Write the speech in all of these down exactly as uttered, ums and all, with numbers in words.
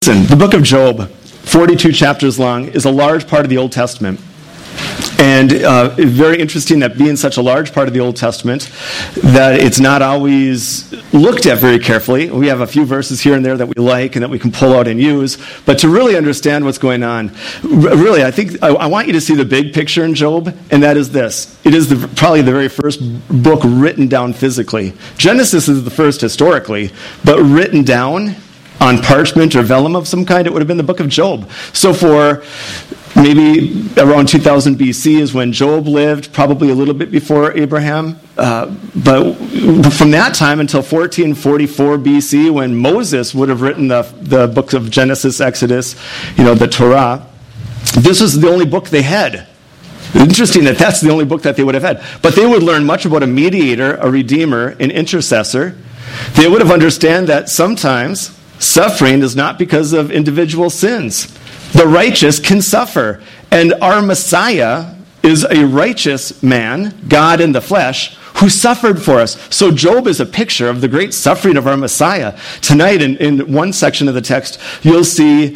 Listen, the book of Job, forty-two chapters long, is a large part of the Old Testament. And uh, it's very interesting that being such a large part of the Old Testament, that it's not always looked at very carefully. We have a few verses here and there that we like and that we can pull out and use. But to really understand what's going on, really, I think I, I want you to see the big picture in Job, and that is this. It is the, probably the very first book written down physically. Genesis is the first historically, but written down on parchment or vellum of some kind, it would have been the book of Job. So for maybe around two thousand B C is when Job lived, probably a little bit before Abraham. Uh, but from that time until fourteen forty-four B C, when Moses would have written the, the books of Genesis, Exodus, you know, the Torah, this was the only book they had. Interesting that that's the only book that they would have had. But they would learn much about a mediator, a redeemer, an intercessor. They would have understood that sometimes suffering is not because of individual sins. The righteous can suffer. And our Messiah is a righteous man, God in the flesh, who suffered for us. So Job is a picture of the great suffering of our Messiah. Tonight, in, in one section of the text, you'll see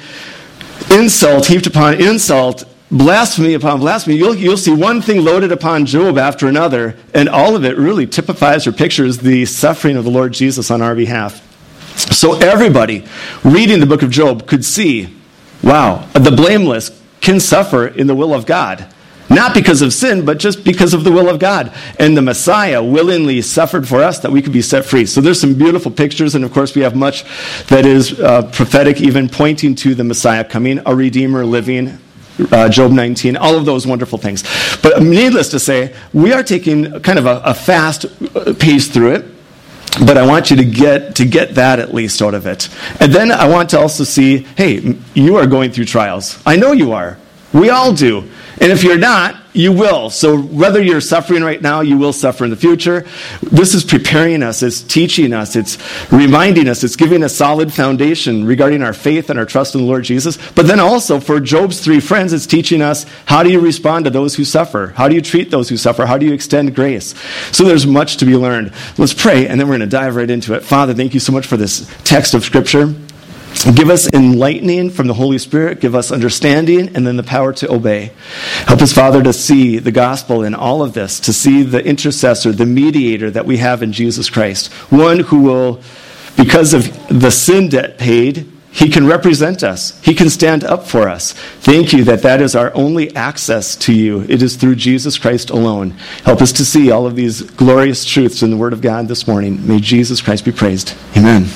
insult heaped upon insult, blasphemy upon blasphemy. You'll, you'll see one thing loaded upon Job after another, and all of it really typifies or pictures the suffering of the Lord Jesus on our behalf. So everybody reading the book of Job could see, wow, the blameless can suffer in the will of God. Not because of sin, but just because of the will of God. And the Messiah willingly suffered for us that we could be set free. So there's some beautiful pictures, and of course we have much that is uh, prophetic, even pointing to the Messiah coming, a Redeemer living, uh, Job nineteen, all of those wonderful things. But needless to say, we are taking kind of a, a fast pace through it. But I want you to get to get that at least out of it. And then I want to also see, hey, you are going through trials. I know you are. We all do. And if you're not, you will. So whether you're suffering right now, you will suffer in the future. This is preparing us. It's teaching us. It's reminding us. It's giving a solid foundation regarding our faith and our trust in the Lord Jesus. But then also for Job's three friends, it's teaching us, how do you respond to those who suffer? How do you treat those who suffer? How do you extend grace? So there's much to be learned. Let's pray, and then we're going to dive right into it. Father, thank you so much for this text of Scripture. Give us enlightening from the Holy Spirit. Give us understanding and then the power to obey. Help us, Father, to see the gospel in all of this, to see the intercessor, the mediator that we have in Jesus Christ. One who will, because of the sin debt paid, he can represent us. He can stand up for us. Thank you that that is our only access to you. It is through Jesus Christ alone. Help us to see all of these glorious truths in the Word of God this morning. May Jesus Christ be praised. Amen.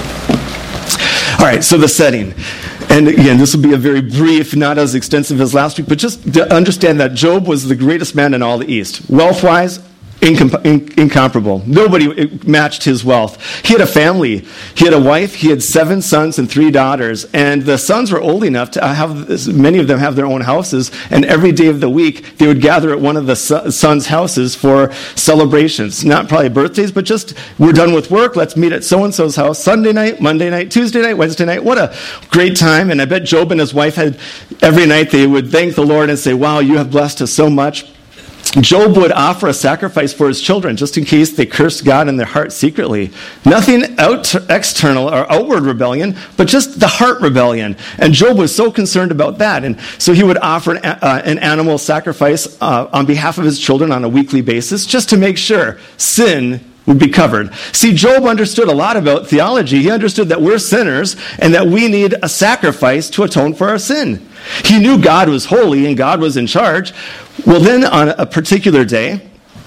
All right, so the setting. And again, this will be a very brief, not as extensive as last week, but just to understand that Job was the greatest man in all the East. Wealth-wise, incom- in- incomparable. Nobody matched his wealth. He had a family. He had a wife. He had seven sons and three daughters. And the sons were old enough to have, many of them have their own houses. And every day of the week, they would gather at one of the sons' houses for celebrations. Not probably birthdays, but just, we're done with work. Let's meet at so-and-so's house Sunday night, Monday night, Tuesday night, Wednesday night. What a great time. And I bet Job and his wife had, every night they would thank the Lord and say, wow, you have blessed us so much. Job would offer a sacrifice for his children just in case they cursed God in their heart secretly. Nothing out, external or outward rebellion, but just the heart rebellion. And Job was so concerned about that. And so he would offer an, uh, an animal sacrifice uh, on behalf of his children on a weekly basis just to make sure sin would be covered. See, Job understood a lot about theology. He understood that we're sinners and that we need a sacrifice to atone for our sin. He knew God was holy and God was in charge. Well, then on a particular day,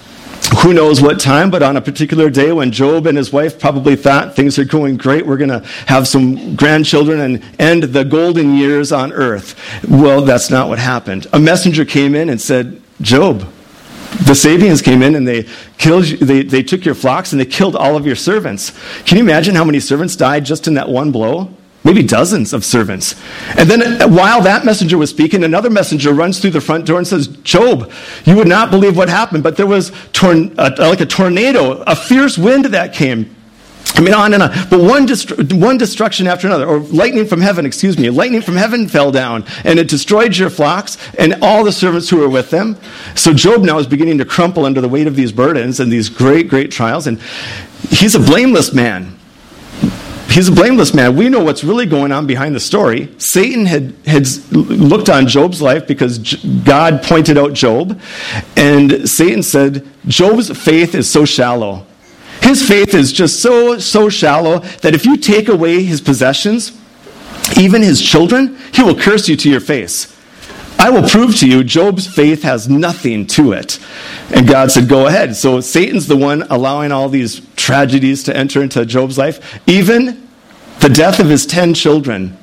who knows what time, but on a particular day when Job and his wife probably thought things are going great, we're going to have some grandchildren and end the golden years on earth. Well, that's not what happened. A messenger came in and said, Job, the Sabians came in and they killed. They, they took your flocks and they killed all of your servants. Can you imagine how many servants died just in that one blow? Maybe dozens of servants. And then while that messenger was speaking, another messenger runs through the front door and says, Job, you would not believe what happened, but there was torn, uh, like a tornado, a fierce wind that came. I mean, on and on. But one dest- one destruction after another, or lightning from heaven, excuse me, lightning from heaven fell down, and it destroyed your flocks and all the servants who were with them. So Job now is beginning to crumple under the weight of these burdens and these great, great trials, and he's a blameless man. he's a blameless man. We know what's really going on behind the story. Satan had, had looked on Job's life because God pointed out Job, and Satan said, Job's faith is so shallow. His faith is just so, so shallow that if you take away his possessions, even his children, he will curse you to your face. I will prove to you Job's faith has nothing to it. And God said, go ahead. So Satan's the one allowing all these tragedies to enter into Job's life. Even the death of his ten children.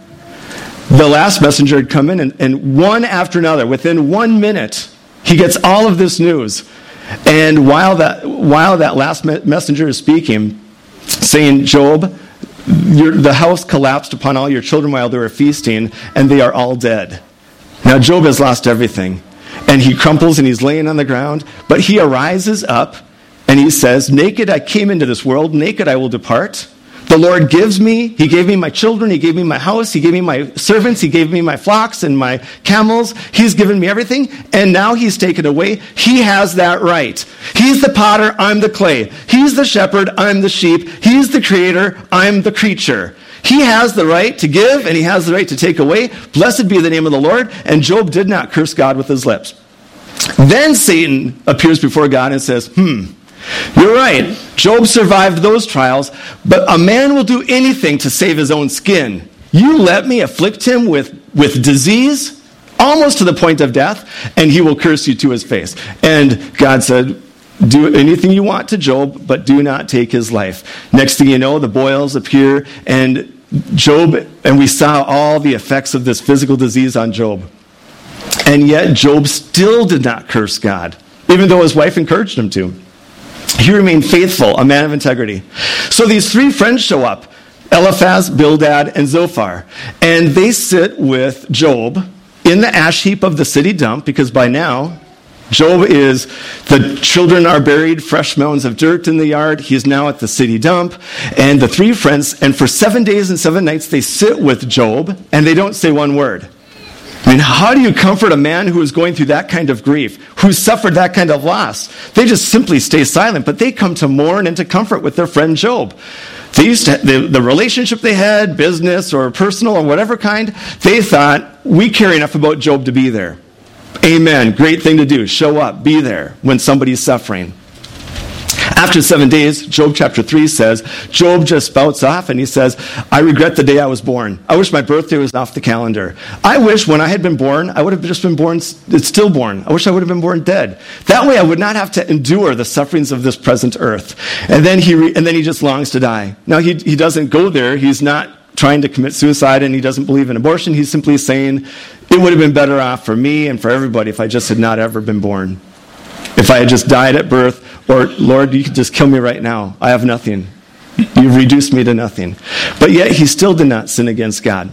The last messenger had come in, and, and one after another, within one minute, he gets all of this news. And while that while that last me- messenger is speaking, saying, Job, your, the house collapsed upon all your children while they were feasting, and they are all dead. Now Job has lost everything, and he crumples and he's laying on the ground, but he arises up and he says, naked I came into this world, naked I will depart. The Lord gives me, he gave me my children, he gave me my house, he gave me my servants, he gave me my flocks and my camels, he's given me everything, and now he's taken away. He has that right. He's the potter, I'm the clay. He's the shepherd, I'm the sheep. He's the creator, I'm the creature. He has the right to give, and he has the right to take away. Blessed be the name of the Lord. And Job did not curse God with his lips. Then Satan appears before God and says, hmm, you're right. Job survived those trials, but a man will do anything to save his own skin. You let me afflict him with, with disease, almost to the point of death, and he will curse you to his face. And God said, do anything you want to Job, but do not take his life. Next thing you know, the boils appear, and Job, and we saw all the effects of this physical disease on Job. And yet Job still did not curse God, even though his wife encouraged him to. He remained faithful, a man of integrity. So these three friends show up, Eliphaz, Bildad, and Zophar. And they sit with Job in the ash heap of the city dump, because by now, Job is, the children are buried, fresh mounds of dirt in the yard. He's now at the city dump. And the three friends, and for seven days and seven nights, they sit with Job, and they don't say one word. I mean, how do you comfort a man who is going through that kind of grief, who suffered that kind of loss? They just simply stay silent, but they come to mourn and to comfort with their friend Job. They used to, the, the relationship they had, business or personal or whatever kind, they thought, we care enough about Job to be there. Amen. Great thing to do. Show up. Be there when somebody's suffering. After seven days, Job chapter three says, Job just spouts off and he says, I regret the day I was born. I wish my birthday was off the calendar. I wish when I had been born, I would have just been born, stillborn. I wish I would have been born dead. That way I would not have to endure the sufferings of this present earth. And then he, re- and then he just longs to die. Now he, he doesn't go there. He's not trying to commit suicide, and he doesn't believe in abortion. He's simply saying, it would have been better off for me and for everybody if I just had not ever been born. If I had just died at birth, or Lord, you could just kill me right now. I have nothing. You've reduced me to nothing. But yet he still did not sin against God.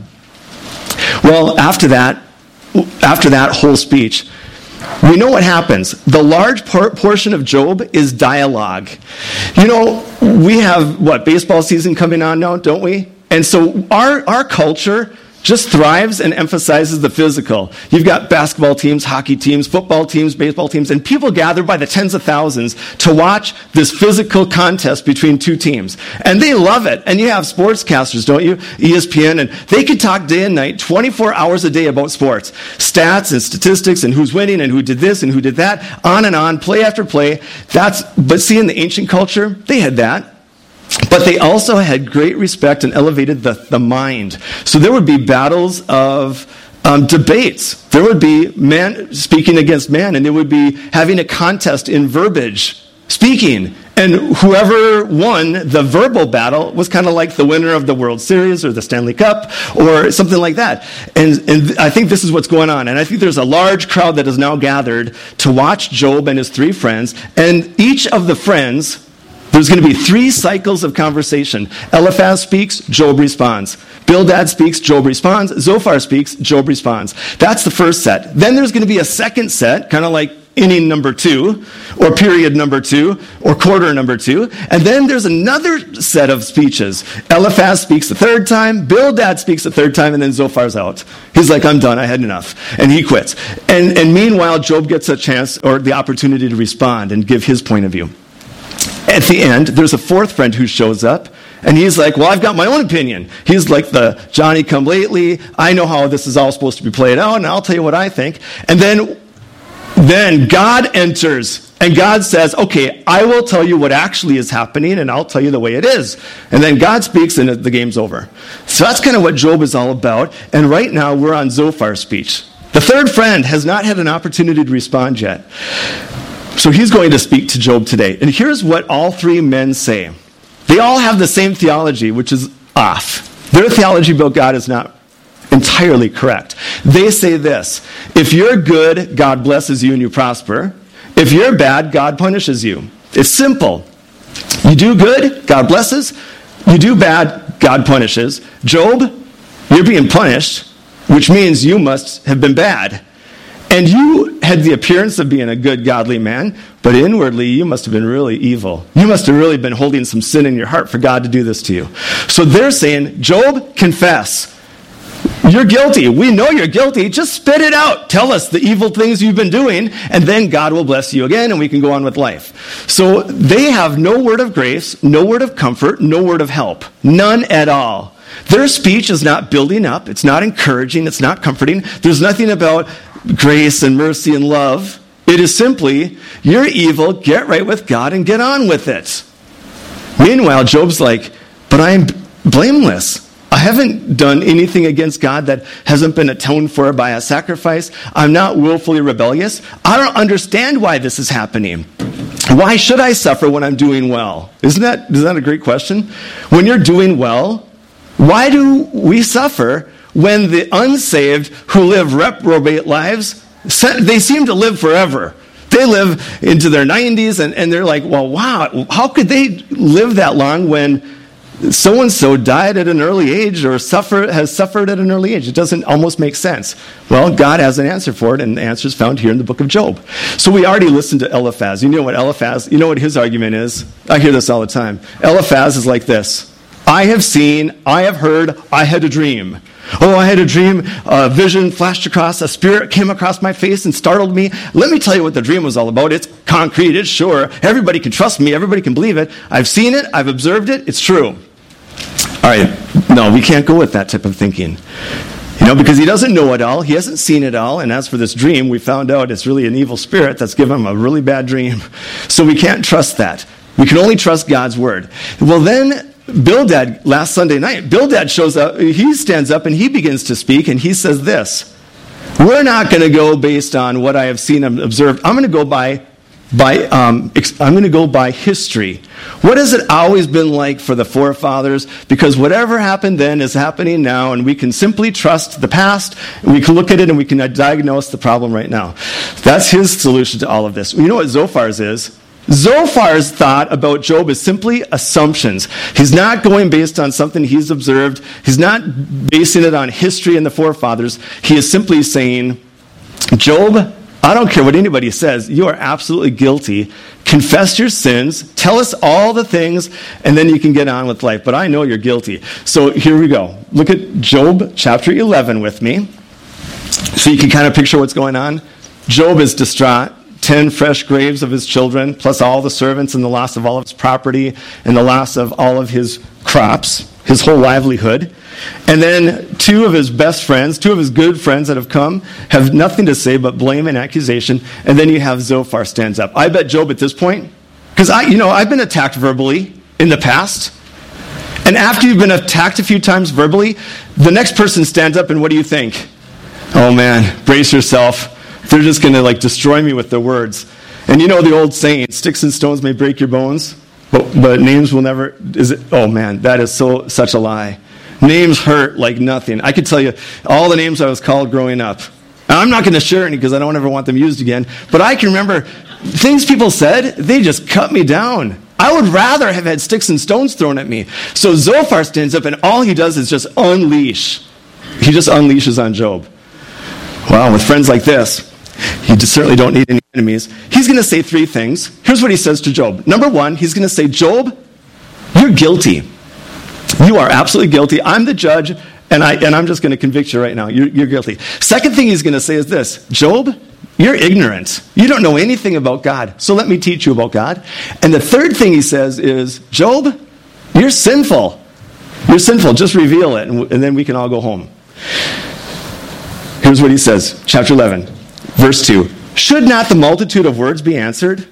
Well, after that, after that whole speech, we know what happens. The large por- portion of Job is dialogue. You know, we have, what, baseball season coming on now, don't we? And so our, our culture just thrives and emphasizes the physical. You've got basketball teams, hockey teams, football teams, baseball teams, and people gather by the tens of thousands to watch this physical contest between two teams. And they love it. And you have sportscasters, don't you? E S P N, and they can talk day and night, twenty-four hours a day about sports. Stats and statistics and who's winning and who did this and who did that, on and on, play after play. That's, but see, in the ancient culture, they had that. But they also had great respect and elevated the, the mind. So there would be battles of um, debates. There would be man speaking against man, and there would be having a contest in verbiage, speaking. And whoever won the verbal battle was kind of like the winner of the World Series or the Stanley Cup or something like that. And, and I think this is what's going on. And I think there's a large crowd that is now gathered to watch Job and his three friends. And each of the friends, there's going to be three cycles of conversation. Eliphaz speaks, Job responds. Bildad speaks, Job responds. Zophar speaks, Job responds. That's the first set. Then there's going to be a second set, kind of like inning number two, or period number two, or quarter number two. And then there's another set of speeches. Eliphaz speaks the third time, Bildad speaks the third time, and then Zophar's out. He's like, I'm done, I had enough. And he quits. And, and meanwhile, Job gets a chance or the opportunity to respond and give his point of view. At the end, there's a fourth friend who shows up, And he's like, well, I've got my own opinion. He's like the Johnny-come-lately. I know how this is all supposed to be played out, and I'll tell you what I think. And then, then God enters, and God says, okay, I will tell you what actually is happening, and I'll tell you the way it is. And then God speaks, and the game's over. So that's kind of what Job is all about. And right now, we're on Zophar's speech. The third friend has not had an opportunity to respond yet. So he's going to speak to Job today. And here's what all three men say. They all have the same theology, which is off. Their theology about God is not entirely correct. They say this: if you're good, God blesses you and you prosper. If you're bad, God punishes you. It's simple. You do good, God blesses. You do bad, God punishes. Job, you're being punished, which means you must have been bad. And you had the appearance of being a good, godly man, but inwardly you must have been really evil. You must have really been holding some sin in your heart for God to do this to you. So they're saying, Job, confess. You're guilty. We know you're guilty. Just spit it out. Tell us the evil things you've been doing, and then God will bless you again, and we can go on with life. So they have no word of grace, no word of comfort, no word of help. None at all. Their speech is not building up. It's not encouraging. It's not comforting. There's nothing about grace and mercy and love. It is simply, you're evil, get right with God, and get on with it. Meanwhile, Job's like, but I am blameless. I haven't done anything against God that hasn't been atoned for by a sacrifice. I'm not willfully rebellious. I don't understand why this is happening. Why should I suffer when I'm doing well? Isn't that, isn't that a great question? When you're doing well, why do we suffer when the unsaved who live reprobate lives, they seem to live forever? They live into their nineties, and, and they're like, well, wow, how could they live that long when so-and-so died at an early age or suffer, has suffered at an early age? It doesn't almost make sense. Well, God has an answer for it, and the answer is found here in the book of Job. So we already listened to Eliphaz. You know what Eliphaz, you know what his argument is? I hear this all the time. Eliphaz is like this: I have seen, I have heard, I had a dream. Oh, I had a dream, a vision flashed across, a spirit came across my face and startled me. Let me tell you what the dream was all about. It's concrete, it's sure. Everybody can trust me, everybody can believe it. I've seen it, I've observed it, it's true. All right, no, we can't go with that type of thinking. You know, because he doesn't know it all, he hasn't seen it all, and as for this dream, we found out it's really an evil spirit that's given him a really bad dream. So we can't trust that. We can only trust God's word. Well, then Bildad, last Sunday night, Bildad shows up, he stands up and he begins to speak, and he says this: we're not going to go based on what I have seen and observed. I'm going to go by, by um, I'm going to go by history. What has it always been like for the forefathers? Because whatever happened then is happening now, and we can simply trust the past, and we can look at it and we can diagnose the problem right now. That's his solution to all of this. You know what Zophar's is? Zophar's thought about Job is simply assumptions. He's not going based on something he's observed. He's not basing it on history and the forefathers. He is simply saying, Job, I don't care what anybody says. You are absolutely guilty. Confess your sins. Tell us all the things, and then you can get on with life. But I know you're guilty. So here we go. Look at Job chapter eleven with me, so you can kind of picture what's going on. Job is distraught. Ten fresh graves of his children, plus all the servants, and the loss of all of his property, and the loss of all of his crops, his whole livelihood. And then two of his best friends, two of his good friends that have come, have nothing to say but blame and accusation. And then you have Zophar stands up. I bet Job at this point, because I, you know, I've been attacked verbally in the past. And after you've been attacked a few times verbally, the next person stands up, and what do you think? Oh man, brace yourself. They're just going to like destroy me with their words. And you know the old saying, sticks and stones may break your bones, but, but names will never, is it? Oh man, that is so such a lie. Names hurt like nothing. I could tell you all the names I was called growing up. And I'm not going to share any because I don't ever want them used again. But I can remember things people said, they just cut me down. I would rather have had sticks and stones thrown at me. So Zophar stands up, and all he does is just unleash. He just unleashes on Job. Wow, with friends like this, you certainly don't need any enemies. He's going to say three things. Here's what he says to Job. Number one, he's going to say, Job, you're guilty. You are absolutely guilty. I'm the judge, and, I, and I'm just going to convict you right now. You're, you're guilty. Second thing he's going to say is this: Job, you're ignorant. You don't know anything about God, so let me teach you about God. And the third thing he says is, Job, You're sinful. You're sinful. Just reveal it, and, and then we can all go home. Here's what he says, chapter eleven, verse two. Should not the multitude of words be answered?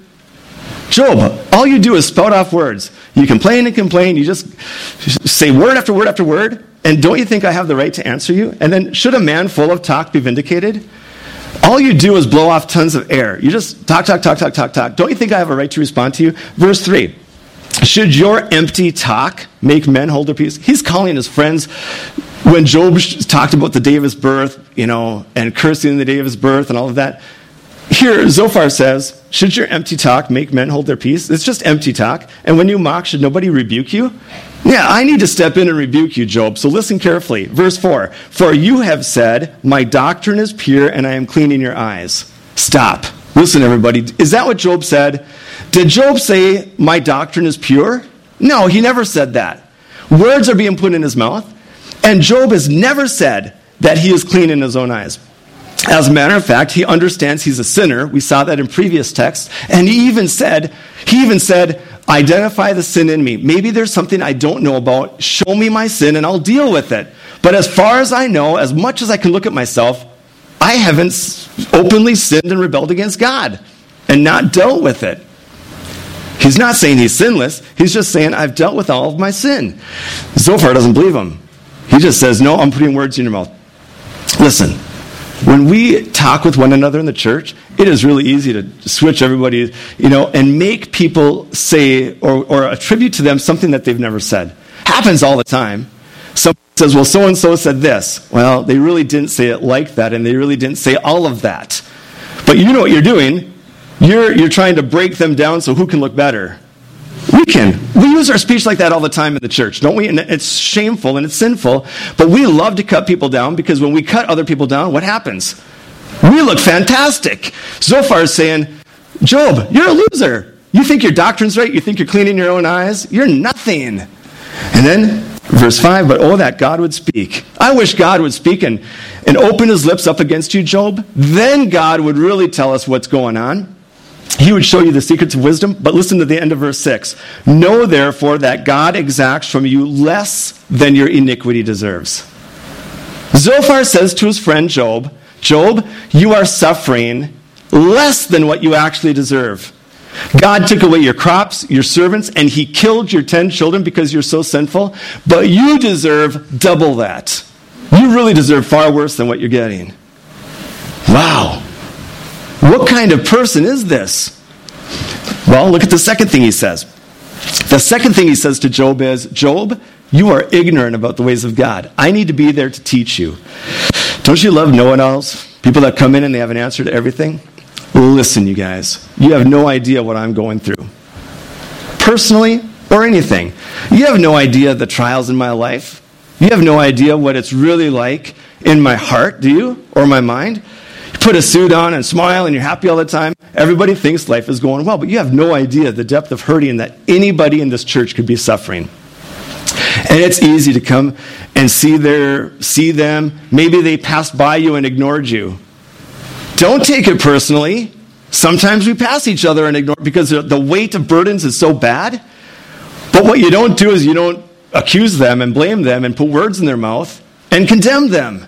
Job, all you do is spout off words. You complain and complain. You just say word after word after word. And don't you think I have the right to answer you? And then, should a man full of talk be vindicated? All you do is blow off tons of air. You just talk, talk, talk, talk, talk, talk. Don't you think I have a right to respond to you? Verse three. Should your empty talk make men hold their peace? He's calling his friends. When Job talked about the day of his birth, you know, and cursing the day of his birth and all of that, here, Zophar says, should your empty talk make men hold their peace? It's just empty talk. And when you mock, should nobody rebuke you? Yeah, I need to step in and rebuke you, Job. So listen carefully. Verse four. For you have said, my doctrine is pure and I am clean in your eyes. Stop. Listen, everybody. Is that what Job said? Did Job say, my doctrine is pure? No, he never said that. Words are being put in his mouth. And Job has never said that he is clean in his own eyes. As a matter of fact, he understands he's a sinner. We saw that in previous texts. And he even said, he even said, identify the sin in me. Maybe there's something I don't know about. Show me my sin and I'll deal with it. But as far as I know, as much as I can look at myself, I haven't openly sinned and rebelled against God and not dealt with it. He's not saying he's sinless. He's just saying, I've dealt with all of my sin. Zophar doesn't believe him. He just says, no, I'm putting words in your mouth. Listen, when we talk with one another in the church, it is really easy to switch everybody, you know, and make people say or, or attribute to them something that they've never said. Happens all the time. Someone says, well, so-and-so said this. Well, they really didn't say it like that, and they really didn't say all of that. But you know what you're doing. You're, you're trying to break them down so who can look better. We can. We use our speech like that all the time in the church, don't we? And it's shameful and it's sinful, but we love to cut people down because when we cut other people down, what happens? We look fantastic. Zophar is saying, Job, you're a loser. You think your doctrine's right? You think you're clean in your own eyes? You're nothing. And then, verse five, but oh, that God would speak. I wish God would speak and, and open his lips up against you, Job. Then God would really tell us what's going on. He would show you the secrets of wisdom. But listen to the end of verse six. Know, therefore, that God exacts from you less than your iniquity deserves. Zophar says to his friend Job, Job, you are suffering less than what you actually deserve. God took away your crops, your servants, and he killed your ten children because you're so sinful. But you deserve double that. You really deserve far worse than what you're getting. Wow. What kind of person is this? Well, look at the second thing he says. The second thing he says to Job is, Job, you are ignorant about the ways of God. I need to be there to teach you. Don't you love know-it-alls? People that come in and they have an answer to everything? Listen, you guys. You have no idea what I'm going through. Personally or anything. You have no idea the trials in my life. You have no idea what it's really like in my heart, do you? Or my mind? You put a suit on and smile and you're happy all the time. Everybody thinks life is going well, but you have no idea the depth of hurting that anybody in this church could be suffering. And it's easy to come and see their, see them. Maybe they passed by you and ignored you. Don't take it personally. Sometimes we pass each other and ignore because the weight of burdens is so bad. But what you don't do is you don't accuse them and blame them and put words in their mouth and condemn them.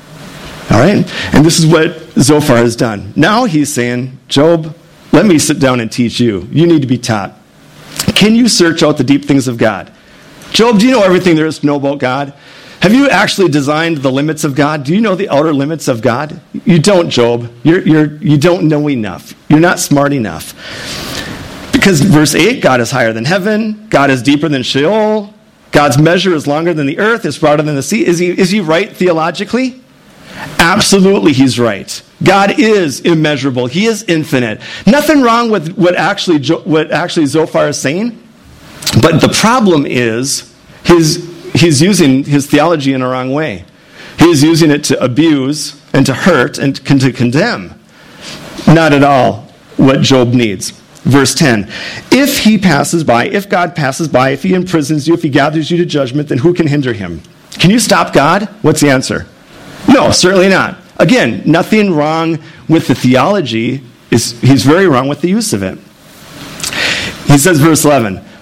All right? And this is what Zophar has done. Now he's saying, Job, let me sit down and teach you. You need to be taught. Can you search out the deep things of God? Job, do you know everything there is to know about God? Have you actually designed the limits of God? Do you know the outer limits of God? You don't, Job. You're, you're, you don't know enough. You're not smart enough. Because verse eight, God is higher than heaven. God is deeper than Sheol. God's measure is longer than the earth, is broader than the sea. Is he, is he right theologically? Absolutely, he's right. God is immeasurable. He is infinite. Nothing wrong with what actually, what actually Zophar is saying. But the problem is his, he's using his theology in a wrong way. He's using it to abuse and to hurt and to condemn. Not at all what Job needs. Verse ten, if he passes by, if God passes by, if he imprisons you, if he gathers you to judgment, then who can hinder him? Can you stop God? What's the answer? No, certainly not. Again, nothing wrong with the theology. Is He's very wrong with the use of it. He says, verse eleven,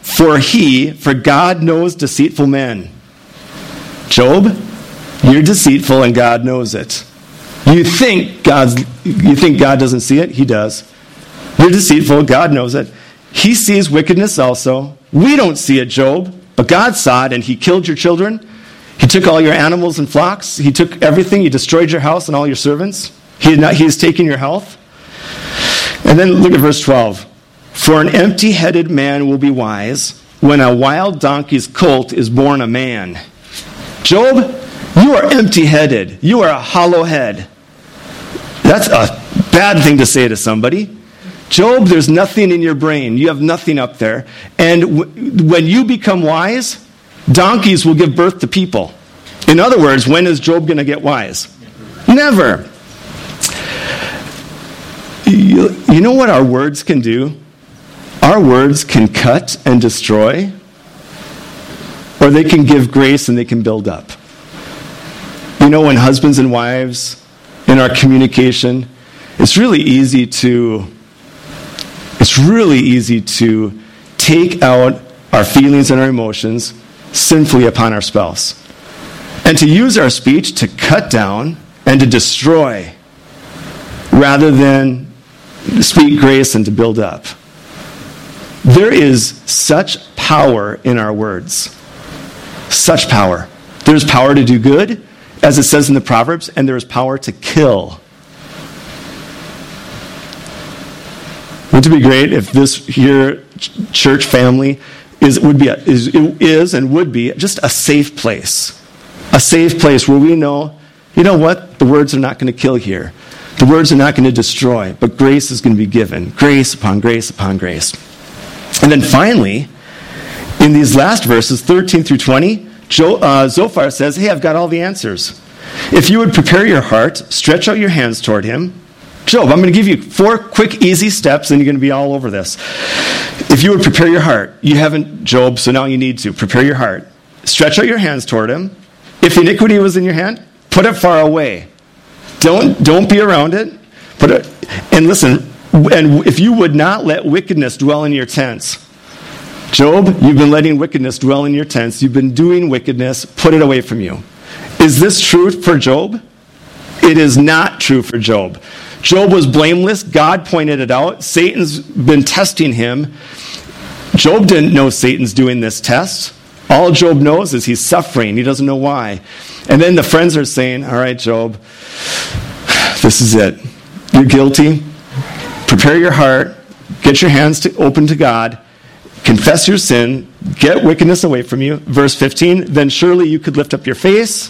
For he, for God knows deceitful men. Job, you're deceitful and God knows it. You think God's, you think God doesn't see it? He does. You're deceitful. God knows it. He sees wickedness also. We don't see it, Job, but God saw it, and he killed your children. He took all your animals and flocks. He took everything. He destroyed your house and all your servants. He, had not, he has taken your health. And then look at verse twelve. For an empty-headed man will be wise when a wild donkey's colt is born a man. Job, you are empty-headed. You are a hollow head. That's a bad thing to say to somebody. Job, there's nothing in your brain. You have nothing up there. And w- when you become wise, donkeys will give birth to people. In other words, when is Job going to get wise? Never. You, you know what our words can do? Our words can cut and destroy, or they can give grace and they can build up. You know, when husbands and wives, in our communication, it's really easy to, it's really easy to take out our feelings and our emotions sinfully upon our spouse. And to use our speech to cut down and to destroy, rather than speak grace and to build up. There is such power in our words. Such power. There's power to do good, as it says in the Proverbs, and there is power to kill. Wouldn't it be great if this here church family is would be a, is is and would be just a safe place, a safe place where we know, you know what, the words are not going to kill here, the words are not going to destroy, but grace is going to be given, grace upon grace upon grace. And then finally, in these last verses, thirteen through twenty, Jo, uh, Zophar says, hey, I've got all the answers. If you would prepare your heart, stretch out your hands toward him. Job, I'm going to give you four quick, easy steps, and you're going to be all over this. If you would prepare your heart, you haven't, Job, so now you need to. Prepare your heart. Stretch out your hands toward him. If iniquity was in your hand, put it far away. Don't, don't be around it. Put it. And listen, and if you would not let wickedness dwell in your tents. Job, you've been letting wickedness dwell in your tents. You've been doing wickedness. Put it away from you. Is this true for Job? It is not true for Job. Job was blameless. God pointed it out. Satan's been testing him. Job didn't know Satan's doing this test. All Job knows is he's suffering. He doesn't know why. And then the friends are saying, all right, Job, this is it. You're guilty. Prepare your heart. Get your hands to, open to God. Confess your sin. Get wickedness away from you. Verse fifteen, then surely you could lift up your face.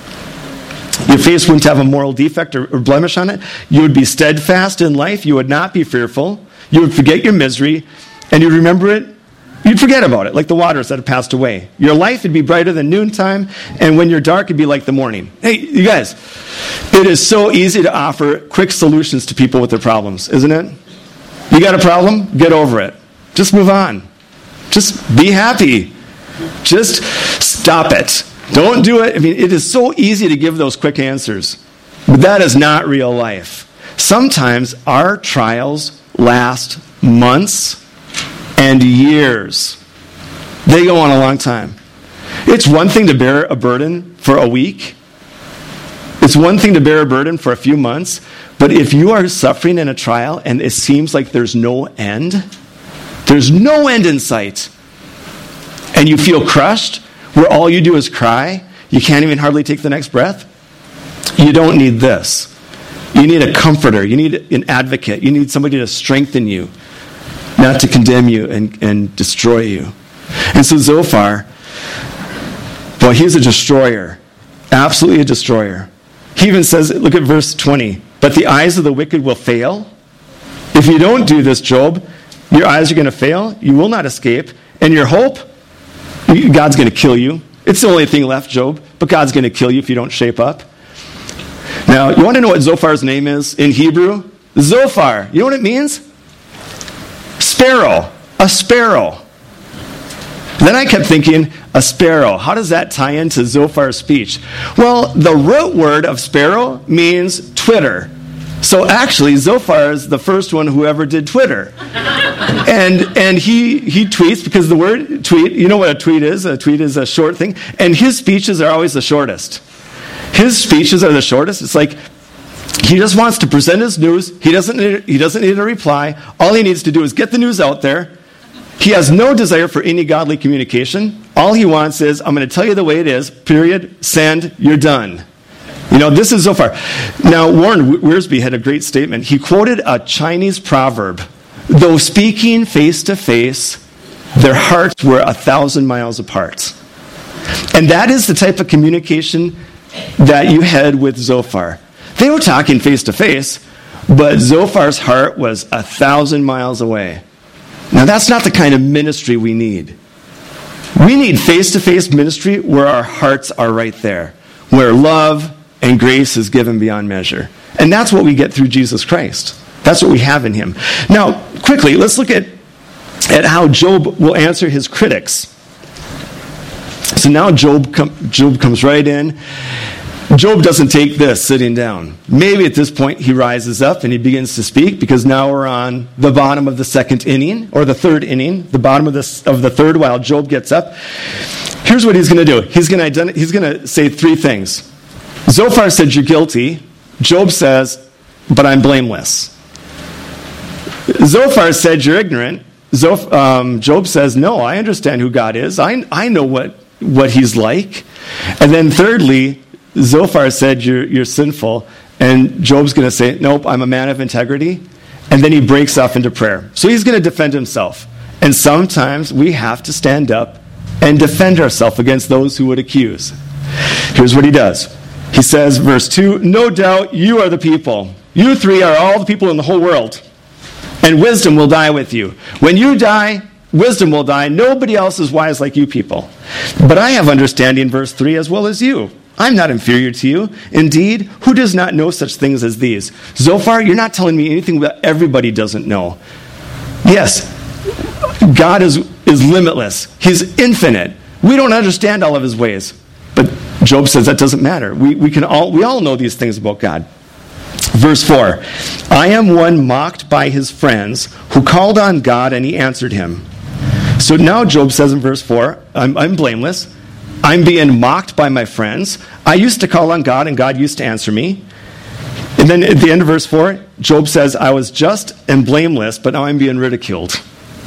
Your face wouldn't have a moral defect or, or blemish on it. You would be steadfast in life. You would not be fearful. You would forget your misery, and you'd remember it. You'd forget about it, like the waters that have passed away. Your life would be brighter than noontime, and when you're dark, it'd be like the morning. Hey, you guys, it is so easy to offer quick solutions to people with their problems, isn't it? You got a problem? Get over it. Just move on. Just be happy. Just stop it. Don't do it. I mean, it is so easy to give those quick answers. But that is not real life. Sometimes our trials last months and years. They go on a long time. It's one thing to bear a burden for a week. It's one thing to bear a burden for a few months. But if you are suffering in a trial and it seems like there's no end, there's no end in sight, and you feel crushed, where all you do is cry, you can't even hardly take the next breath, you don't need this. You need a comforter. You need an advocate. You need somebody to strengthen you, not to condemn you and, and destroy you. And so Zophar, well, he's a destroyer. Absolutely a destroyer. He even says, look at verse twenty, but the eyes of the wicked will fail. If you don't do this, Job, your eyes are going to fail. You will not escape. And your hope, God's going to kill you. It's the only thing left, Job, but God's going to kill you if you don't shape up. Now, you want to know what Zophar's name is in Hebrew? Zophar. You know what it means? Sparrow. A sparrow. Then I kept thinking, a sparrow. How does that tie into Zophar's speech? Well, the root word of sparrow means twitter. So actually, Zophar is the first one who ever did Twitter. And and he, he tweets, because the word tweet, you know what a tweet is? A tweet is a short thing. And his speeches are always the shortest. His speeches are the shortest. It's like he just wants to present his news. He doesn't need, he doesn't need a reply. All he needs to do is get the news out there. He has no desire for any godly communication. All he wants is, I'm going to tell you the way it is, period, send, you're done. You know, this is Zophar. Now, Warren Wiersbe had a great statement. He quoted a Chinese proverb. Though speaking face to face, their hearts were a thousand miles apart. And that is the type of communication that you had with Zophar. They were talking face to face, but Zophar's heart was a thousand miles away. Now, that's not the kind of ministry we need. We need face-to-face ministry where our hearts are right there, where love and grace is given beyond measure. And that's what we get through Jesus Christ. That's what we have in him. Now, quickly, let's look at, at how Job will answer his critics. So now Job, com- Job comes right in. Job doesn't take this sitting down. Maybe at this point he rises up and he begins to speak, because now we're on the bottom of the second inning, or the third inning, the bottom of the, of the third, while Job gets up. Here's what he's going to do. He's going to he's going to say three things. Zophar said, you're guilty. Job says, but I'm blameless. Zophar said, you're ignorant. Zoph, um, Job says, no, I understand who God is. I, I know what, what he's like. And then thirdly, Zophar said, you're, you're sinful. And Job's going to say, nope, I'm a man of integrity. And then he breaks off into prayer. So he's going to defend himself. And sometimes we have to stand up and defend ourselves against those who would accuse. Here's what he does. He says, verse two, no doubt you are the people. You three are all the people in the whole world. And wisdom will die with you. When you die, wisdom will die. Nobody else is wise like you people. But I have understanding, verse three, as well as you. I'm not inferior to you. Indeed, who does not know such things as these? Zophar, you're not telling me anything that everybody doesn't know. Yes, God is, is limitless. He's infinite. We don't understand all of his ways. But Job says that doesn't matter. We, we, can all, we all know these things about God. Verse four, I am one mocked by his friends who called on God and he answered him. So now Job says in verse four, I'm, I'm blameless. I'm being mocked by my friends. I used to call on God and God used to answer me. And then at the end of verse four, Job says, I was just and blameless, but now I'm being ridiculed.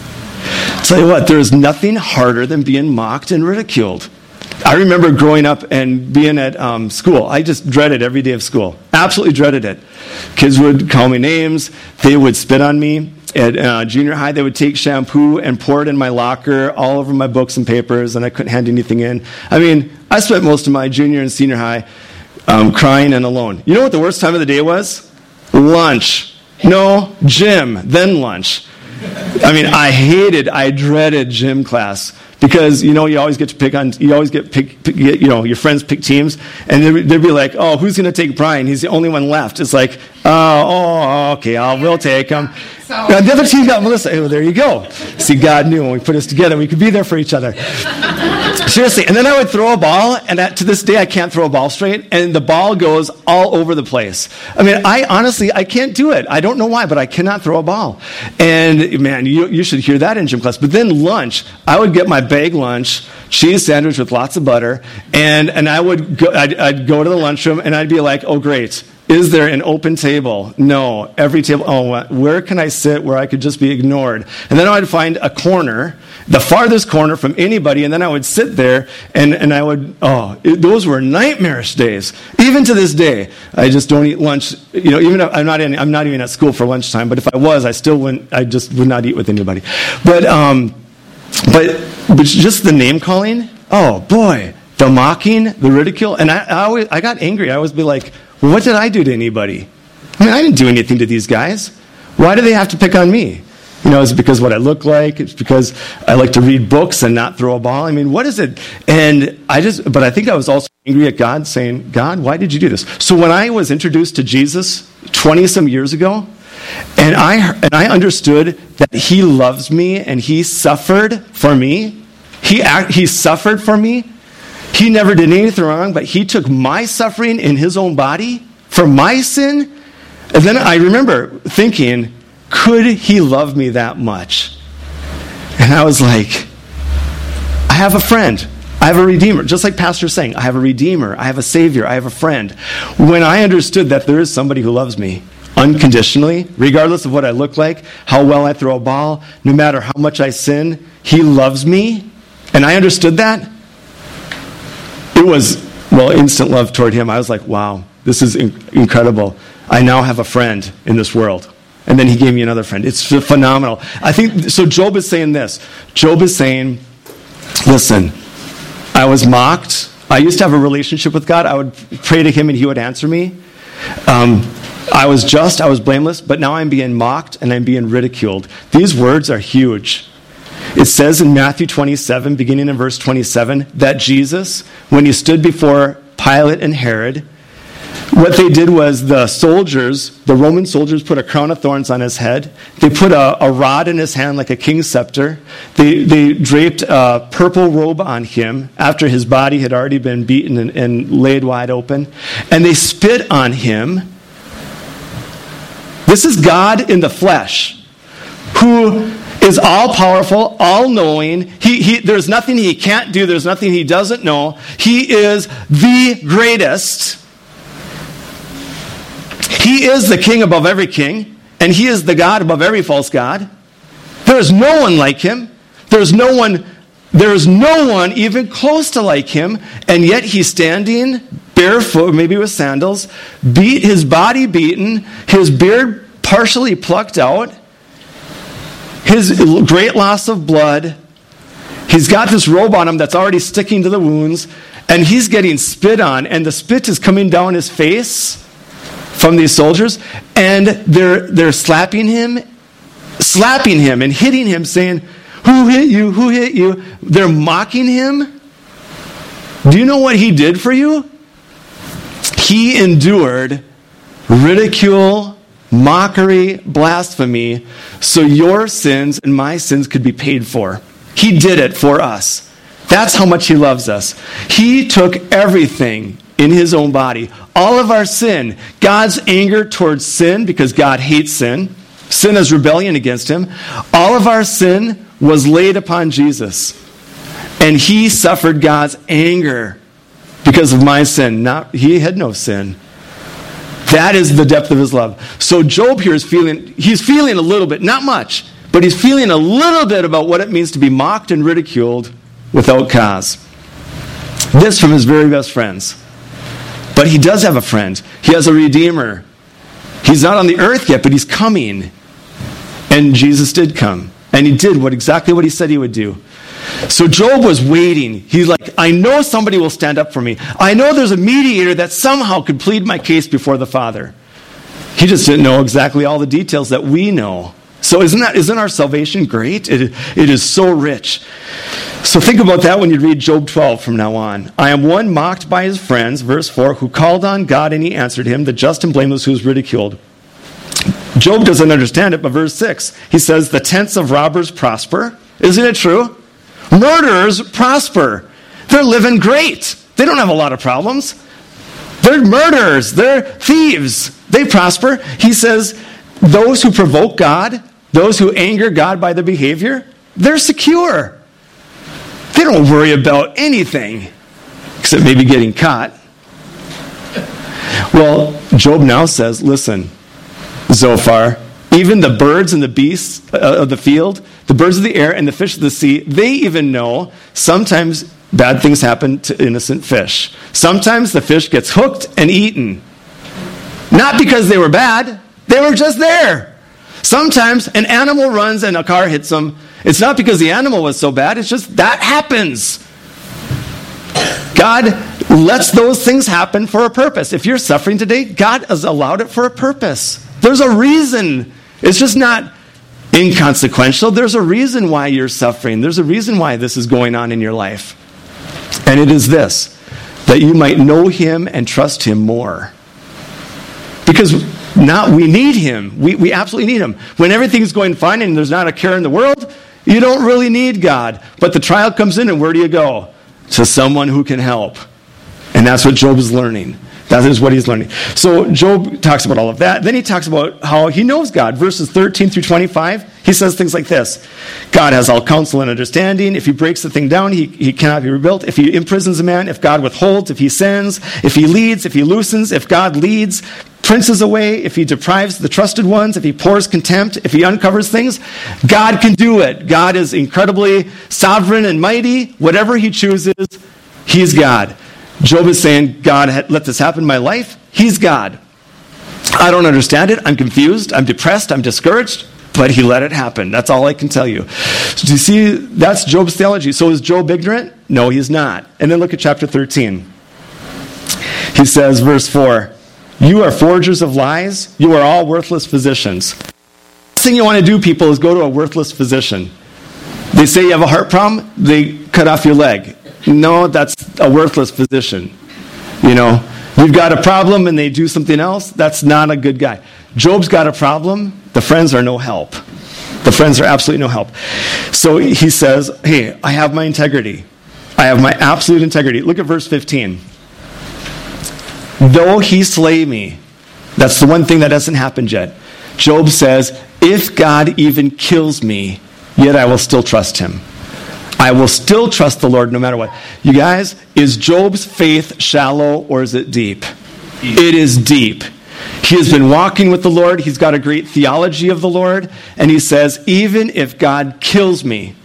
I'll tell you what, there is nothing harder than being mocked and ridiculed. I remember growing up and being at um, school. I just dreaded every day of school. Absolutely dreaded it. Kids would call me names. They would spit on me. At uh, junior high, they would take shampoo and pour it in my locker all over my books and papers, and I couldn't hand anything in. I mean, I spent most of my junior and senior high um, crying and alone. You know what the worst time of the day was? Lunch. No, gym, then lunch. I mean, I hated, I dreaded gym class. Because, you know, you always get to pick on, you always get, pick, pick get, you know, your friends pick teams, and they'd, they'd be like, oh, who's going to take Brian? He's the only one left. It's like, oh, oh okay, I'll, we'll take him. So, uh, the other team got Melissa. Oh, there you go. See, God knew when we put us together, we could be there for each other. Seriously. And then I would throw a ball, and at, to this day, I can't throw a ball straight, and the ball goes all over the place. I mean, I honestly, I can't do it. I don't know why, but I cannot throw a ball. And, man, you, you should hear that in gym class. But then lunch, I would get my bag lunch, cheese sandwich with lots of butter, and, and I would go, I'd, I'd go to the lunchroom, and I'd be like, oh, great. Is there an open table? No. Every table, oh, where can I sit where I could just be ignored? And then I would find a corner, the farthest corner from anybody, and then I would sit there, and, and I would, oh, it, those were nightmarish days. Even to this day, I just don't eat lunch. You know, even if I'm not in, I'm not even at school for lunchtime, but if I was, I still wouldn't, I just would not eat with anybody. But, um, but, but just the name calling, oh, boy, the mocking, the ridicule, and I, I always, I got angry. I always be like, well, what did I do to anybody? I mean, I didn't do anything to these guys. Why do they have to pick on me? You know, is it because of what I look like? It's because I like to read books and not throw a ball. I mean, what is it? And I just, but I think I was also angry at God, saying, God, why did you do this? So when I was introduced to Jesus twenty-some years ago, and I and I understood that he loves me and he suffered for me, he act, he suffered for me. He never did anything wrong, but he took my suffering in his own body for my sin. And then I remember thinking, could he love me that much? And I was like, I have a friend. I have a Redeemer. Just like Pastor's saying, I have a Redeemer. I have a Savior. I have a friend. When I understood that there is somebody who loves me unconditionally, regardless of what I look like, how well I throw a ball, no matter how much I sin, he loves me. And I understood that. It was, well, instant love toward him. I was like, wow, this is in- incredible. I now have a friend in this world. And then he gave me another friend. It's phenomenal. I think, so Job is saying this. Job is saying, listen, I was mocked. I used to have a relationship with God. I would pray to him and he would answer me. Um, I was just, I was blameless, but now I'm being mocked and I'm being ridiculed. These words are huge. It says in Matthew twenty-seven, beginning in verse twenty-seven, that Jesus, when he stood before Pilate and Herod, what they did was the soldiers, the Roman soldiers, put a crown of thorns on his head. They put a, a rod in his hand like a king's scepter. They, they draped a purple robe on him after his body had already been beaten and, and laid wide open. And they spit on him. This is God in the flesh, who is all-powerful, all-knowing. He, he, there's nothing he can't do. There's nothing he doesn't know. He is the greatest. He is the king above every king, and he is the God above every false god. There is no one like him. There's no one, there is no one even close to like him, and yet he's standing barefoot, maybe with sandals, beat his body beaten, his beard partially plucked out, his great loss of blood. He's got this robe on him that's already sticking to the wounds, and he's getting spit on, and the spit is coming down his face from these soldiers, and they're they're slapping him, slapping him and hitting him, saying, "Who hit you? Who hit you?" They're mocking him. Do you know what he did for you? He endured ridicule, mockery, blasphemy, so your sins and my sins could be paid for. He did it for us. That's how much he loves us. He took everything in his own body. All of our sin, God's anger towards sin, because God hates sin. Sin is rebellion against him. All of our sin was laid upon Jesus. And he suffered God's anger because of my sin. Not, he had no sin. That is the depth of his love. So Job here is feeling, he's feeling a little bit, not much, but he's feeling a little bit about what it means to be mocked and ridiculed without cause. This from his very best friends. But he does have a friend. He has a Redeemer. He's not on the earth yet, but he's coming. And Jesus did come. And he did what exactly what he said he would do. So Job was waiting. He's like, I know somebody will stand up for me. I know there's a mediator that somehow could plead my case before the Father. He just didn't know exactly all the details that we know. So isn't that isn't our salvation great? It, it is so rich. So think about that when you read Job twelve from now on. I am one mocked by his friends, verse four, who called on God and he answered him, the just and blameless who was ridiculed. Job doesn't understand it, but verse six, he says, the tents of robbers prosper. Isn't it true? Murderers prosper. They're living great. They don't have a lot of problems. They're murderers. They're thieves. They prosper. He says, those who provoke God, those who anger God by their behavior, they're secure. They don't worry about anything, except maybe getting caught. Well, Job now says, listen, Zophar, even the birds and the beasts of the field, the birds of the air and the fish of the sea, they even know sometimes bad things happen to innocent fish. Sometimes the fish gets hooked and eaten. Not because they were bad, they were just there. Sometimes an animal runs and a car hits them. It's not because the animal was so bad, it's just that happens. God lets those things happen for a purpose. If you're suffering today, God has allowed it for a purpose. There's a reason. It's just not inconsequential. There's a reason why you're suffering. There's a reason why this is going on in your life. And it is this, that you might know him and trust him more. Because now we need him. We, we absolutely need him. When everything's going fine and there's not a care in the world, you don't really need God. But the trial comes in and where do you go? To someone who can help. And that's what Job is learning. That is what he's learning. So Job talks about all of that. Then he talks about how he knows God. Verses thirteen through twenty-five, he says things like this. God has all counsel and understanding. If he breaks the thing down, he, he cannot be rebuilt. If he imprisons a man, if God withholds, if he sends, if he leads, if he loosens, if God leads princes away, if he deprives the trusted ones, if he pours contempt, if he uncovers things, God can do it. God is incredibly sovereign and mighty. Whatever he chooses, he's God. Job is saying, God, let this happen in my life. He's God. I don't understand it. I'm confused. I'm depressed. I'm discouraged. But he let it happen. That's all I can tell you. So do you see, that's Job's theology. So is Job ignorant? No, he's not. And then look at chapter thirteen. He says, verse four, you are forgers of lies. You are all worthless physicians. The first thing you want to do, people, is go to a worthless physician. They say you have a heart problem. They cut off your leg. No, that's a worthless physician. You know, you've got a problem and they do something else. That's not a good guy. Job's got a problem. The friends are no help. The friends are absolutely no help. So he says, hey, I have my integrity. I have my absolute integrity. Look at verse fifteen. Though he slay me, that's the one thing that hasn't happened yet. Job says, if God even kills me, yet I will still trust him. I will still trust the Lord no matter what. You guys, is Job's faith shallow or is it deep? It is deep. He has been walking with the Lord. He's got a great theology of the Lord. And he says, even if God kills me,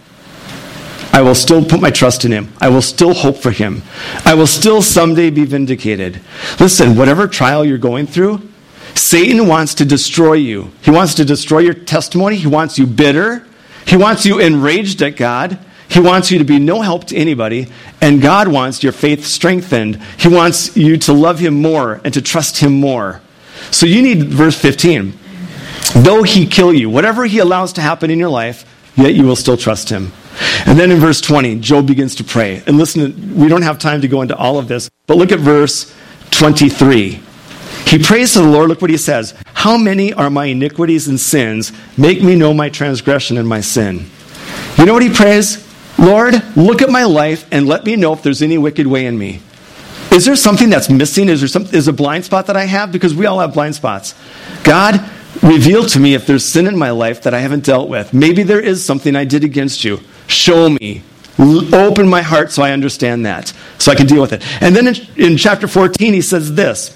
I will still put my trust in him. I will still hope for him. I will still someday be vindicated. Listen, whatever trial you're going through, Satan wants to destroy you. He wants to destroy your testimony. He wants you bitter. He wants you enraged at God. He wants you to be no help to anybody, and God wants your faith strengthened. He wants you to love him more and to trust him more. So you need verse fifteen. Though he kill you, whatever he allows to happen in your life, yet you will still trust him. And then in verse twenty, Job begins to pray. And listen, we don't have time to go into all of this, but look at verse twenty-three. He prays to the Lord. Look what he says. How many are my iniquities and sins? Make me know my transgression and my sin. You know what he prays? Lord, look at my life and let me know if there's any wicked way in me. Is there something that's missing? Is there some, is a blind spot that I have? Because we all have blind spots. God, reveal to me if there's sin in my life that I haven't dealt with. Maybe there is something I did against you. Show me. L- open my heart so I understand that, so I can deal with it. And then in, in chapter fourteen, he says this.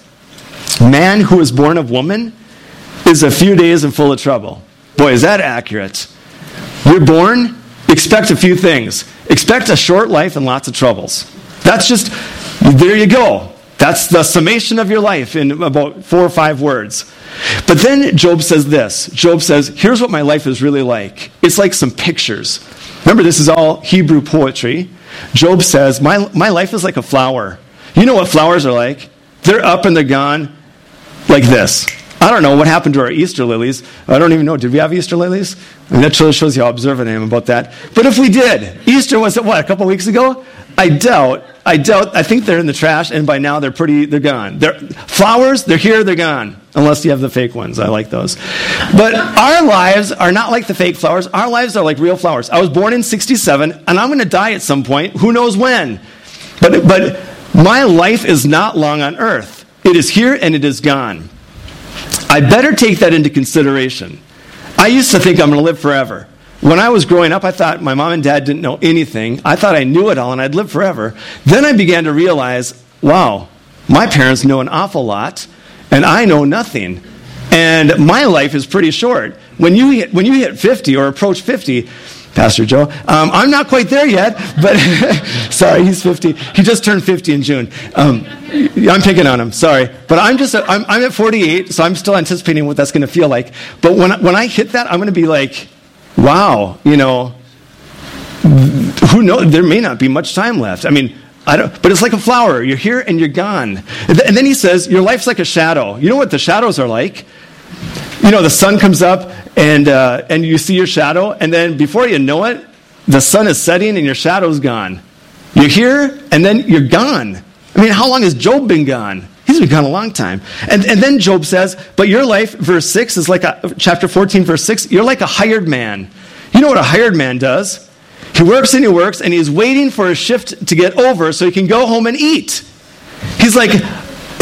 Man who is born of woman is a few days and full of trouble. Boy, is that accurate. You're born, expect a few things. Expect a short life and lots of troubles. That's just, there you go. That's the summation of your life in about four or five words. But then Job says this. Job says, here's what my life is really like. It's like some pictures. Remember, this is all Hebrew poetry. Job says, my, my life is like a flower. You know what flowers are like? They're up and they're gone like this. I don't know what happened to our Easter lilies. I don't even know. Did we have Easter lilies? And that shows you how observant I am about that. But if we did, Easter was, what, a couple weeks ago? I doubt. I doubt. I think they're in the trash, and by now they're pretty, they're gone. They're, flowers, they're here, they're gone. Unless you have the fake ones. I like those. But our lives are not like the fake flowers. Our lives are like real flowers. I was born in sixty-seven, and I'm going to die at some point. Who knows when? But, but my life is not long on earth. It is here, and it is gone. I better take that into consideration. I used to think I'm going to live forever. When I was growing up, I thought my mom and dad didn't know anything. I thought I knew it all and I'd live forever. Then I began to realize, wow, my parents know an awful lot and I know nothing. And my life is pretty short. When you hit, when you hit fifty or approach fifty, Pastor Joe, um, I'm not quite there yet, but sorry, he's fifty. He just turned fifty in June. Um, I'm picking on him, sorry. But I'm just, I'm, I'm at forty-eight, so I'm still anticipating what that's going to feel like. But when, when I hit that, I'm going to be like, wow, you know, who knows? There may not be much time left. I mean, I don't, but it's like a flower. You're here and you're gone. And, th- and then he says, your life's like a shadow. You know what the shadows are like? You know, the sun comes up and uh, and you see your shadow, and then before you know it, the sun is setting and your shadow's gone. You're here and then you're gone. I mean, how long has Job been gone? He's been gone a long time. And and then Job says, but your life, verse six, is like a, chapter fourteen, verse six, you're like a hired man. You know what a hired man does? He works and he works, and he's waiting for a shift to get over so he can go home and eat. He's like,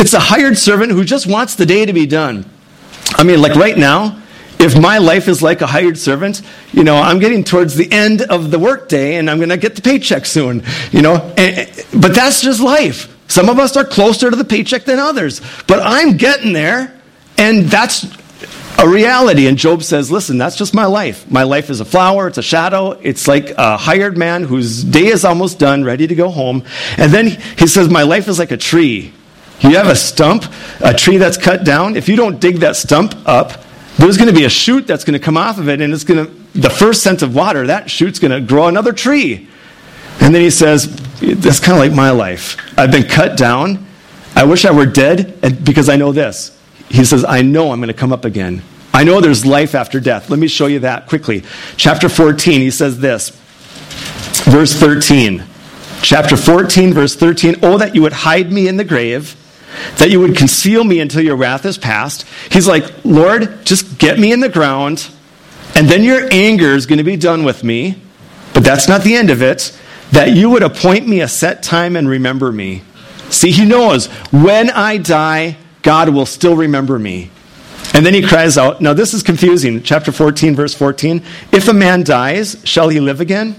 It's a hired servant who just wants the day to be done. I mean, like right now, if my life is like a hired servant, you know, I'm getting towards the end of the workday and I'm going to get the paycheck soon, you know. And, but that's just life. Some of us are closer to the paycheck than others. But I'm getting there, and that's a reality. And Job says, listen, that's just my life. My life is a flower. It's a shadow. It's like a hired man whose day is almost done, ready to go home. And then he says, my life is like a tree. You have a stump, a tree that's cut down. If you don't dig that stump up, there's going to be a shoot that's going to come off of it, and it's going to, the first scent of water, that shoot's going to grow another tree. And then he says, that's kind of like my life. I've been cut down. I wish I were dead, and because I know this. He says, I know I'm going to come up again. I know there's life after death. Let me show you that quickly. Chapter fourteen, he says this, verse thirteen. Chapter fourteen, verse thirteen, oh, that you would hide me in the grave, that you would conceal me until your wrath is past. He's like, Lord, just get me in the ground, and then your anger is going to be done with me. But that's not the end of it. That you would appoint me a set time and remember me. See, he knows when I die, God will still remember me. And then he cries out, now this is confusing. Chapter fourteen, verse fourteen, if a man dies, shall he live again?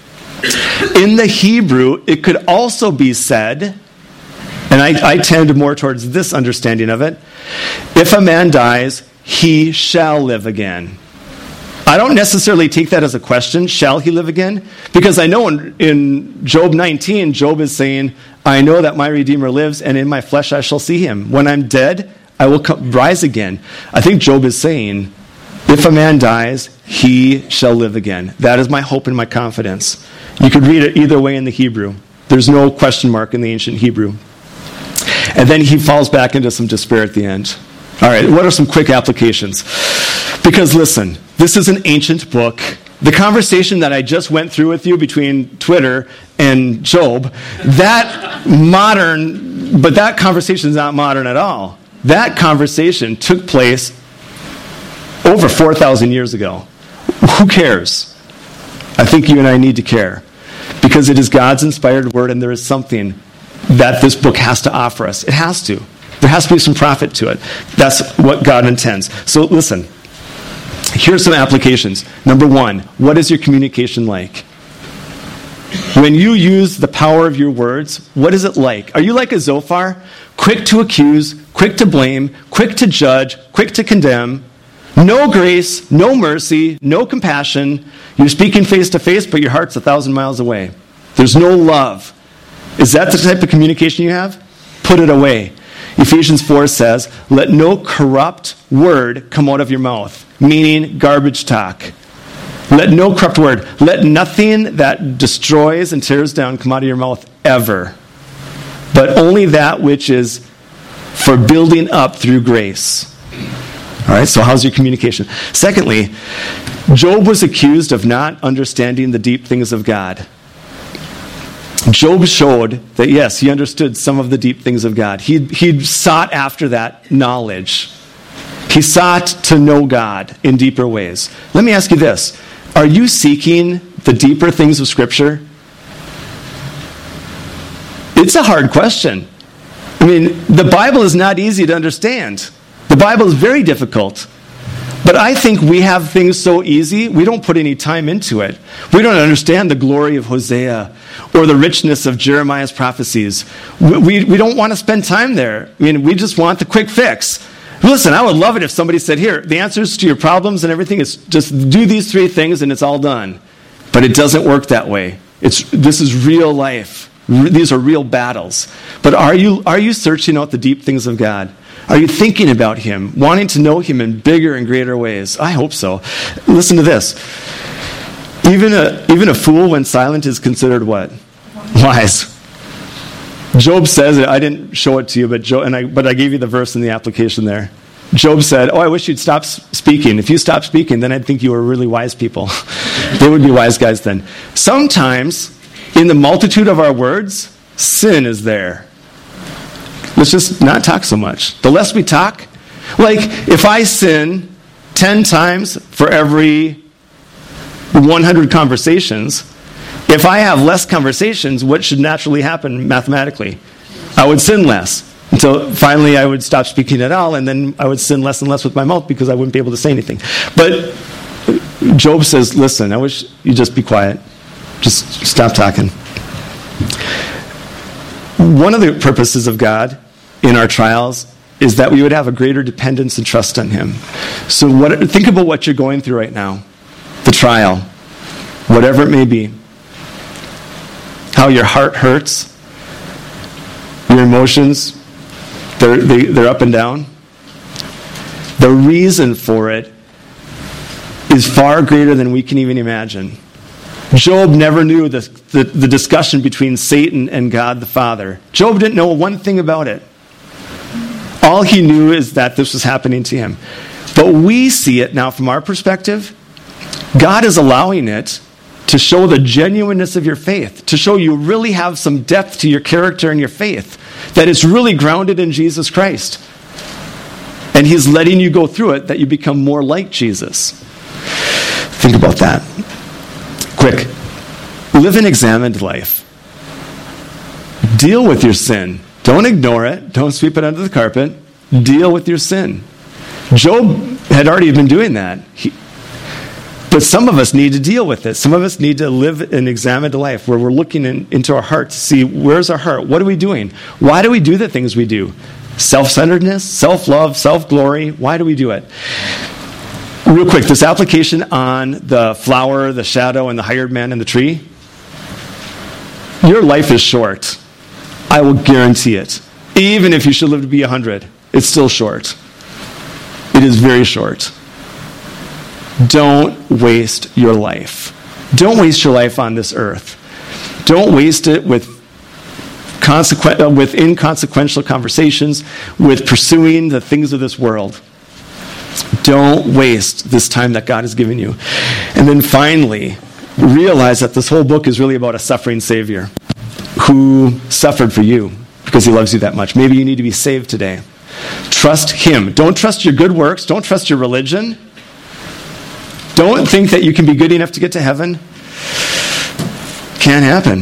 In the Hebrew, it could also be said, and I, I tend more towards this understanding of it, if a man dies, he shall live again. I don't necessarily take that as a question, shall he live again? Because I know in, in Job nineteen, Job is saying, I know that my Redeemer lives, and in my flesh I shall see him. When I'm dead, I will come, rise again. I think Job is saying, if a man dies, he shall live again. That is my hope and my confidence. You could read it either way in the Hebrew. There's no question mark in the ancient Hebrew. And then he falls back into some despair at the end. All right, what are some quick applications? Because listen, this is an ancient book. The conversation that I just went through with you between Twitter and Job, that modern, but that conversation is not modern at all. That conversation took place over four thousand years ago. Who cares? I think you and I need to care. Because it is God's inspired word, and there is something that this book has to offer us. It has to. There has to be some profit to it. That's what God intends. So listen, here's some applications. Number one, what is your communication like? When you use the power of your words, what is it like? Are you like a Zophar? Quick to accuse, quick to blame, quick to judge, quick to condemn. No grace, no mercy, no compassion. You're speaking face to face, but your heart's a thousand miles away. There's no love. Is that the type of communication you have? Put it away. Ephesians four says, let no corrupt word come out of your mouth, meaning garbage talk. Let no corrupt word, let nothing that destroys and tears down come out of your mouth ever, but only that which is for building up through grace. All right, so how's your communication? Secondly, Job was accused of not understanding the deep things of God. Job showed that, yes, he understood some of the deep things of God. He he sought after that knowledge. He sought to know God in deeper ways. Let me ask you this. Are you seeking the deeper things of Scripture? It's a hard question. I mean, the Bible is not easy to understand. The Bible is very difficult. But I think we have things so easy, we don't put any time into it. We don't understand the glory of Hosea or the richness of Jeremiah's prophecies. We, we, we don't want to spend time there. I mean, we just want the quick fix. Listen, I would love it if somebody said, here, the answers to your problems and everything is just do these three things and it's all done. But it doesn't work that way. It's this is real life. These are real battles. But are you are you searching out the deep things of God? Are you thinking about Him, wanting to know Him in bigger and greater ways? I hope so. Listen to this. Even a, even a fool when silent is considered what? Wise. Job says, I didn't show it to you, but Job, and I, but I gave you the verse in the application there. Job said, oh, I wish you'd stop speaking. If you stop speaking, then I'd think you were really wise people. They would be wise guys then. Sometimes, in the multitude of our words, sin is there. Let's just not talk so much. The less we talk, like if I sin ten times for every one hundred conversations, if I have less conversations, what should naturally happen mathematically? I would sin less. Until finally I would stop speaking at all, and then I would sin less and less with my mouth because I wouldn't be able to say anything. But Job says, listen, I wish you'd just be quiet. Just stop talking. One of the purposes of God in our trials is that we would have a greater dependence and trust on him. So what, think about what you're going through right now. The trial, whatever it may be. How your heart hurts. Your emotions, they're, they, they're up and down. The reason for it is far greater than we can even imagine. Job never knew the, the, the discussion between Satan and God the Father. Job didn't know one thing about it. All he knew is that this was happening to him. But we see it now from our perspective. God is allowing it to show the genuineness of your faith, to show you really have some depth to your character and your faith, that it's really grounded in Jesus Christ. And he's letting you go through it, that you become more like Jesus. Think about that. Quick. Live an examined life. Deal with your sin. Don't ignore it. Don't sweep it under the carpet. Deal with your sin. Job had already been doing that. He, But some of us need to deal with it. Some of us need to live an examined life where we're looking in, into our heart to see, where's our heart? What are we doing? Why do we do the things we do? Self-centeredness, self-love, self-glory. Why do we do it? Real quick, this application on the flower, the shadow, and the hired man and the tree. Your life is short. I will guarantee it. Even if you should live to be one hundred, it's still short. It is very short. Don't waste your life. Don't waste your life on this earth. Don't waste it with consequent, uh, with inconsequential conversations, with pursuing the things of this world. Don't waste this time that God has given you. And then finally, realize that this whole book is really about a suffering Savior who suffered for you because he loves you that much. Maybe you need to be saved today. Trust him. Don't trust your good works. Don't trust your religion. Don't think that you can be good enough to get to heaven. Can't happen.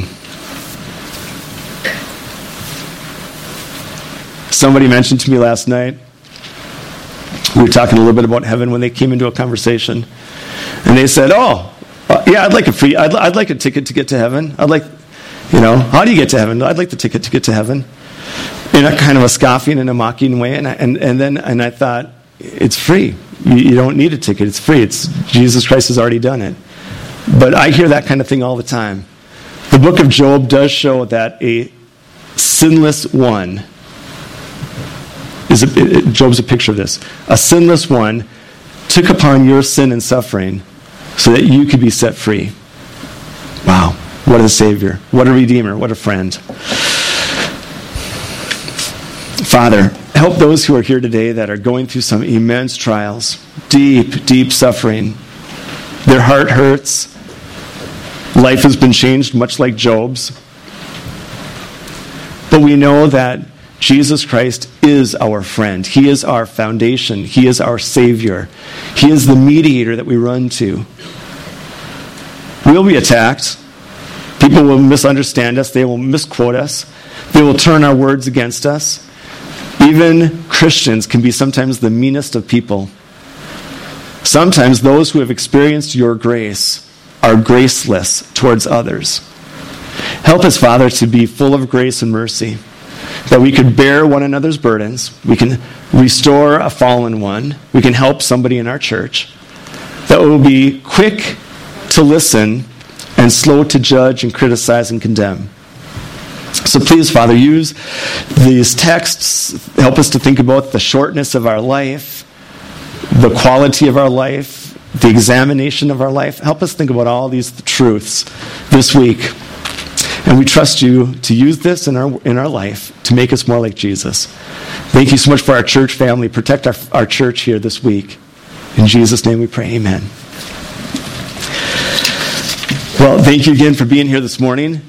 Somebody mentioned to me last night, we were talking a little bit about heaven when they came into a conversation, and they said, oh, uh, yeah, I'd like a free, I'd, I'd like a ticket to get to heaven. I'd like, you know, how do you get to heaven? I'd like the ticket to get to heaven. In a kind of a scoffing and a mocking way, and I, and, and then and I thought, it's free. You, you don't need a ticket. It's free. It's Jesus Christ has already done it. But I hear that kind of thing all the time. The book of Job does show that a sinless one is a, it, Job's a picture of this. A sinless one took upon your sin and suffering so that you could be set free. Wow. What a Savior. What a Redeemer. What a friend. Father, help those who are here today that are going through some immense trials, deep, deep suffering. Their heart hurts. Life has been changed, much like Job's. But we know that Jesus Christ is our friend. He is our foundation. He is our Savior. He is the mediator that we run to. We'll be attacked. People will misunderstand us. They will misquote us. They will turn our words against us. Even Christians can be sometimes the meanest of people. Sometimes those who have experienced your grace are graceless towards others. Help us, Father, to be full of grace and mercy, that we could bear one another's burdens, we can restore a fallen one, we can help somebody in our church, that we will be quick to listen and slow to judge and criticize and condemn. So please, Father, use these texts. Help us to think about the shortness of our life, the quality of our life, the examination of our life. Help us think about all these truths this week. And we trust you to use this in our in our life to make us more like Jesus. Thank you so much for our church family. Protect our, our church here this week. In Jesus' name we pray, amen. Well, thank you again for being here this morning.